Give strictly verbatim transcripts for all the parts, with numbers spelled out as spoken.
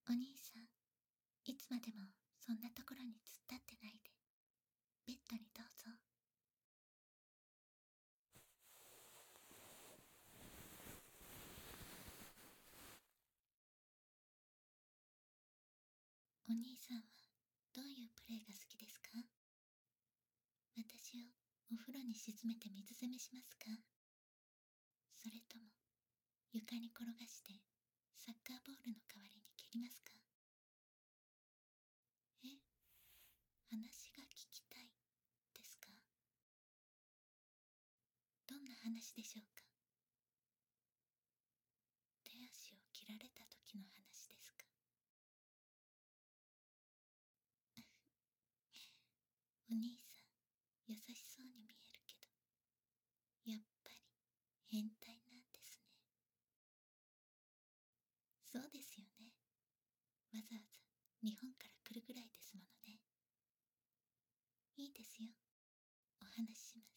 お兄さん、いつまでもそんなところに突っ立ってないで、ベッドにどうぞ。お兄さんはどういうプレイが好きですか？私をお風呂に沈めて水攻めしますか？それとも床に転がしてサッカーボールの代わりに蹴りますか？え、話が聞きたいですか？どんな話でしょうか？手足を切られた時の話ですか？お兄さん、優しそうに見えるけど、やっぱり変態なんですね。そうですよね。わざわざ日本から来るぐらいですものね。いいですよ。お話しします。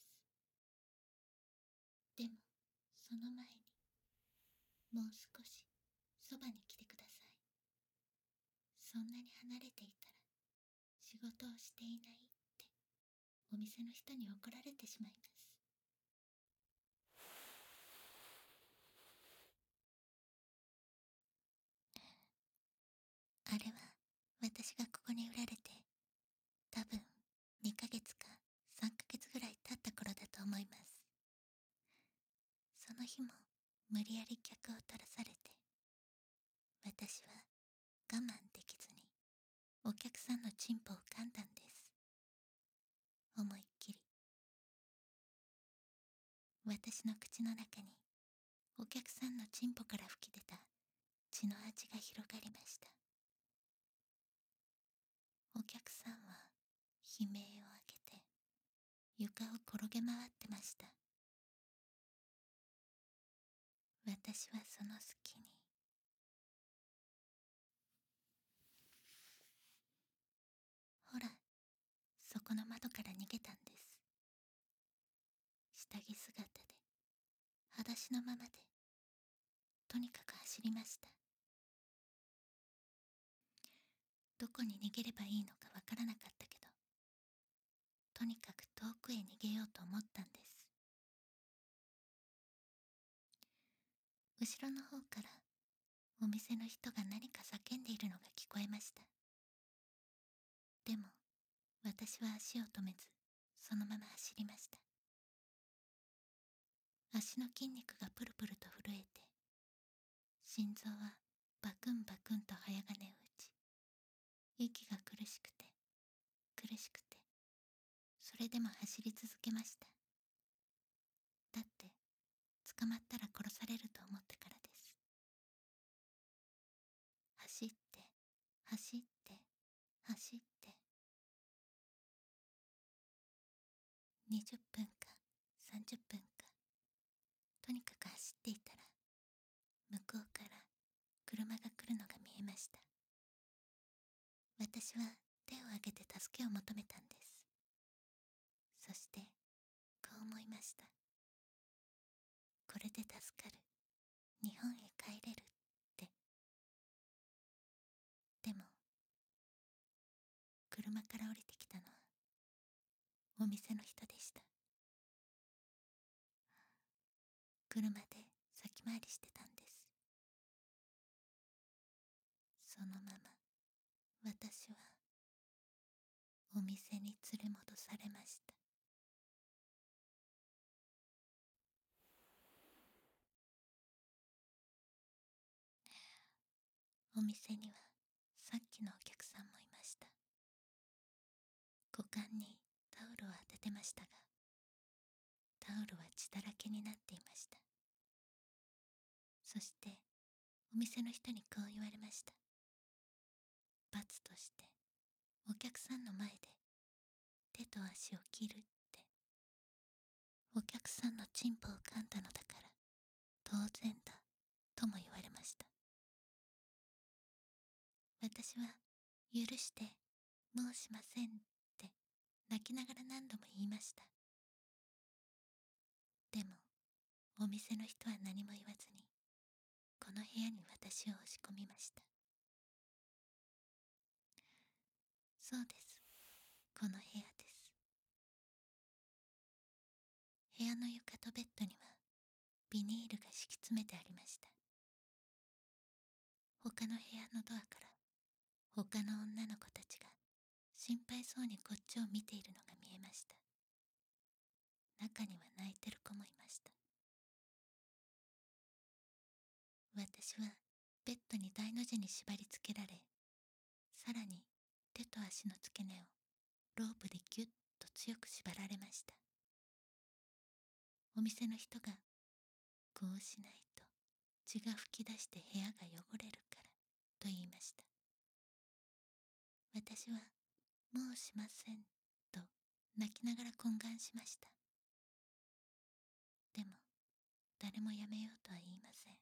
でも、その前に、もう少しそばに来てください。そんなに離れていたら、仕事をしていないってお店の人に怒られてしまいます。あれは私がここに売られて多分にかげつかさんかげつぐらい経った頃だと思います。その日も無理やり客を取らされて、私は我慢できずにお客さんのチンポを噛んだんです。思いっきり。私の口の中にお客さんのチンポから吹き出た血の味が広がりました。お客さんは悲鳴を上げて床を転げ回ってました。私はその隙に、ほら、そこの窓から逃げたんです。下着姿で、裸足のままで、とにかく走りました。どこに逃げればいいのかわからなかったけど、とにかく遠くへ逃げようと思ったんです。後ろの方からお店の人が何か叫んでいるのが聞こえました。でも私は足を止めず、そのまま走りました。足の筋肉がプルプルと震えて、心臓はバクンバクンと早金を打ち、息が苦しくて苦しくて、それでも走り続けました。だって捕まったら殺されると思ってからです。走って走って走って、にじゅっぷんかさんじゅっぷんか、とにかく走っていたら、向こうから車が来るのが見えました。私は手を挙げて助けを求めたんです。そしてこう思いました。これで助かる、日本へ帰れるって。でも車から降りてきたのはお店の人でした。車で先回りしてたんです。そのまま私はお店に連れ戻されました。お店にはさっきのお客さんもいました。股間にタオルを当ててましたが、タオルは血だらけになっていました。そしてお店の人にこう言われました。罰としてお客さんの前で手と足を切るって。お客さんのチンポを噛んだのだから当然だとも言われました。私は許してもうしませんって泣きながら何度も言いました。でもお店の人は何も言わずにこの部屋に私を押し込みました。 そうです。この部屋です。部屋の床とベッドにはビニールが敷き詰めてありました。他の部屋のドアから他の女の子たちが心配そうにこっちを見ているのが見えました。中には泣いてる子もいました。私はベッドに大の字に縛り付けられ、さらに手と足の付け根をロープでギュッと強く縛られました。お店の人が、こうしないと血が噴き出して部屋が汚れるからと言いました。私はもうしませんと泣きながら懇願しました。でも誰もやめようとは言いません。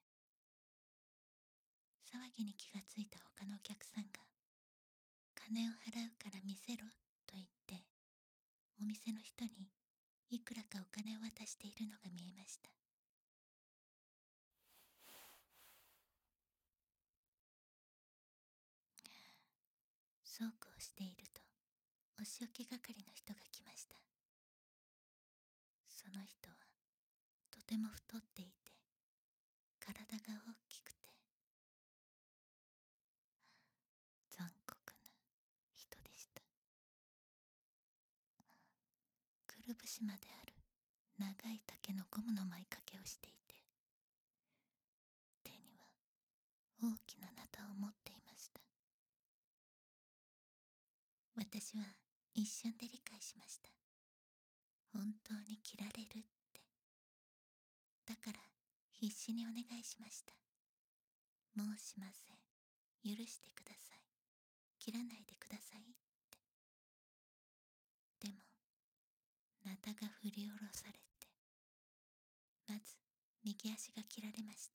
騒ぎに気がついた他のお客さんが、金を払うから見せろと言ってお店の人にいくらかお金を渡しているのが見えました。そうこうしているとお仕置き係の人が来ました。その人はとても太っていて体が大きくて残酷な人でした。くるぶしまである長い竹のゴムの巻きかけをしていて、手には大きなナタを持っていました。私は一瞬で理解しました。本当に切られるって。だから必死にお願いしました。もうしません。許してください。切らないでくださいって。でもナタが振り下ろされて、まず右足が切られました。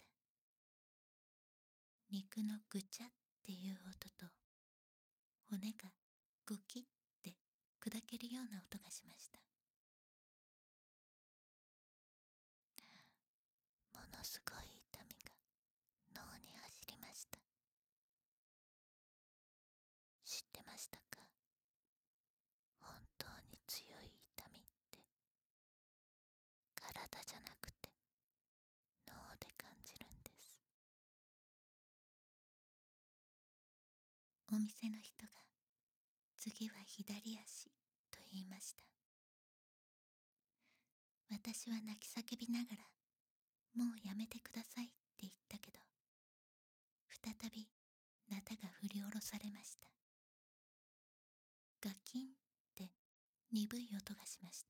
肉のぐちゃっていう音と骨がゴキって砕けるような音がしました。ものすごい痛みが脳に走りました。知ってましたか？本当に強い痛みって体じゃなくて脳で感じるんです。お店の人が次は左足と言いました。私は泣き叫びながらもうやめてくださいって言ったけど、再びナタが振り下ろされました。ガキンって鈍い音がしました。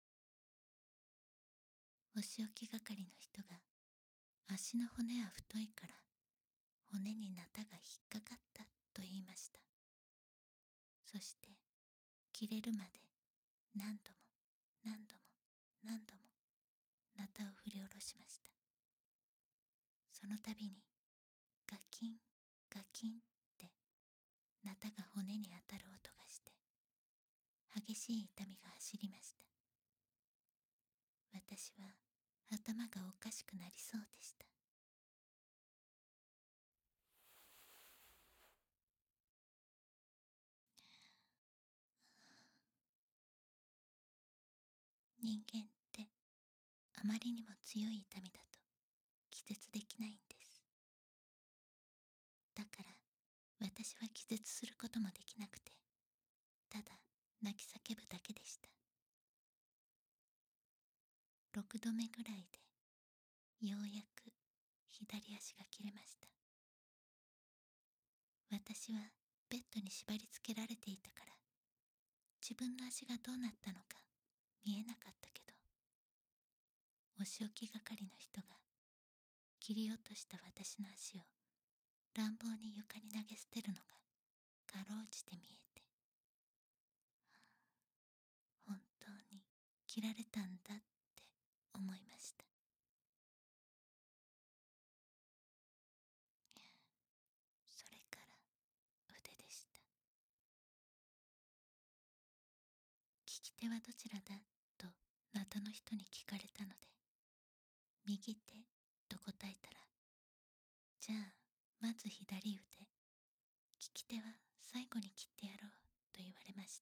お仕置き係の人が、足の骨は太いから骨にナタが引っかかったと言いました。そして切れるまで何度も何度も何度もナタを振り下ろしました。その度にガキンガキンってナタが骨に当たる音がして、激しい痛みが走りました。私は頭がおかしくなりそうでした。人間ってあまりにも強い痛みだと気絶できないんです。だから私は気絶することもできなくて、ただ泣き叫ぶだけでした。ろくどめぐらいでようやく左足が切れました。私はベッドに縛り付けられていたから自分の足がどうなったのか見えなかったけど、お仕置き係の人が切り落とした私の足を乱暴に床に投げ捨てるのがかろうじて見えて、本当に切られたんだって思いました。それから腕でした。利き手はどちらだとナタの人に聞かれたので、右手と答えたら、じゃあまず左腕、利き手は最後に切ってやろうと言われました。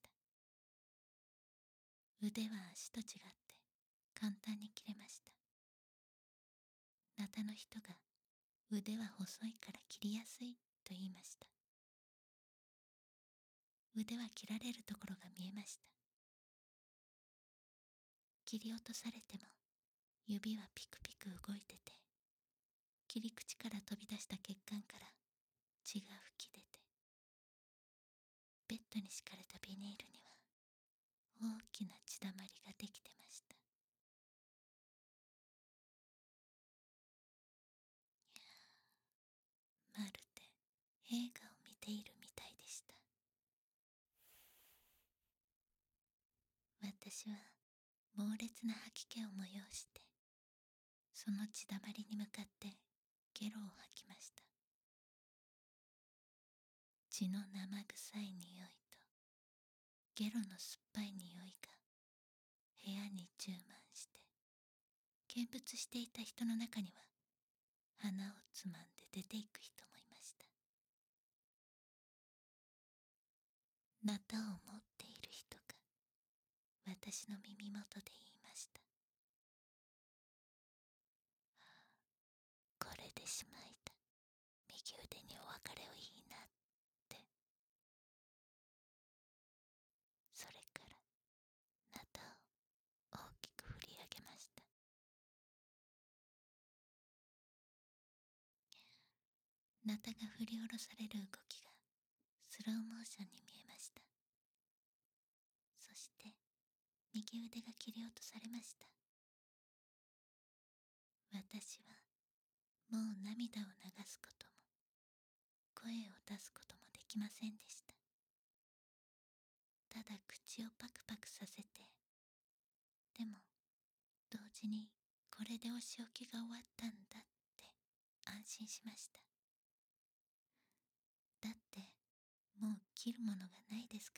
腕は足と違って簡単に切れました。ナタの人が腕は細いから切りやすいと言いました。腕は切られるところが見えました。切り落とされても指はピクピク動いてて、切り口から飛び出した血管から血が吹き出て、ベッドに敷かれたビニールには大きな血だまりができてました。まるで映画を見ているみたいでした。私は猛烈な吐き気を催して、その血だまりに向かってゲロを吐きました。血の生臭い匂いとゲロの酸っぱい匂いが部屋に充満して、見物していた人の中には鼻をつまんで出ていく人もいました。ナタを持っている人が私の耳元で言いました。これでしまいだ。右腕にお別れをいいなって。それからナタを大きく振り上げました。ナタが振り下ろされる動きがスローモーションに見えました。そして右腕が切り落とされました。私はもう涙を流すことも声を出すこともできませんでした。ただ口をパクパクさせて、でも同時にこれでお仕置きが終わったんだって安心しました。だってもう切るものがないですから。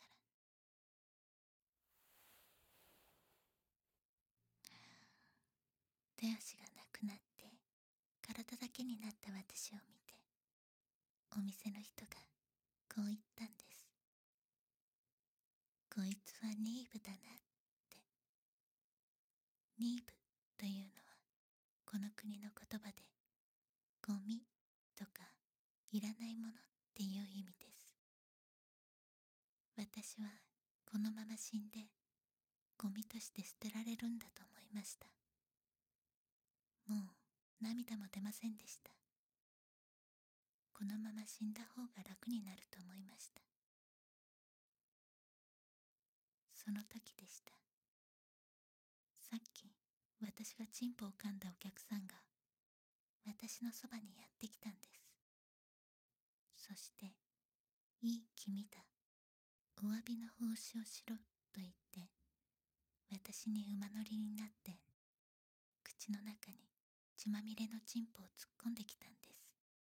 手足がなくなって体だけになった私を見て、お店の人がこう言ったんです。こいつはニーブだなって。ニーブというのはこの国の言葉でゴミとかいらないものっていう意味です。私はこのまま死んでゴミとして捨てられるんだと思いました。もう涙も出ませんでした。このまま死んだ方が楽になると思いました。その時でした。さっき私がチンポを噛んだお客さんが私のそばにやってきたんです。そして、いい君だ、お詫びの奉仕をしろと言って、私に馬乗りになって、口の中に血まみれのチンポを突っ込んできたんです。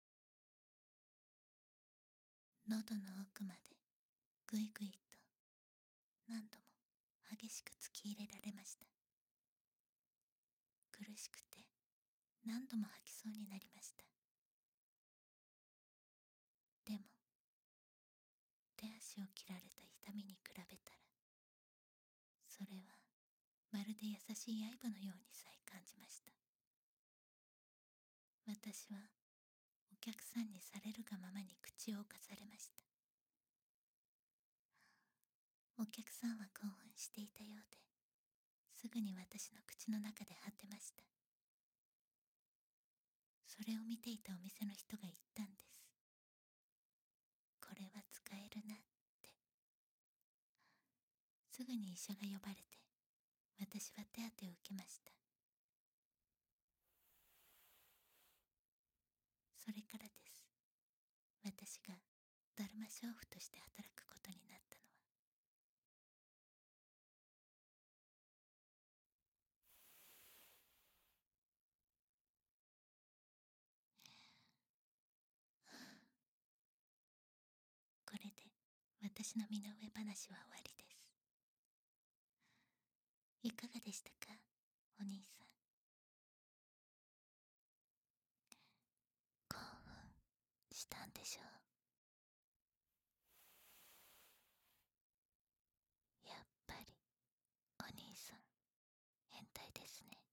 喉の奥までぐいぐいと何度も激しく突き入れられました。苦しくて何度も吐きそうになりました。でも手足を切られた痛みに比べたら、それはまるで優しい刃のようにさえ感じました。私はお客さんにされるがままに口を侵されました。お客さんは興奮していたようで、すぐに私の口の中で果てました。それを見ていたお店の人が言ったんです。これは使えるなって。すぐに医者が呼ばれて、私は手当てを受けました。それからです。私がだるま娼婦として働くことになったのは。これで私の身の上話は終わりです。いかがでしたか、お兄さん。興奮したんでしょう。 ですね。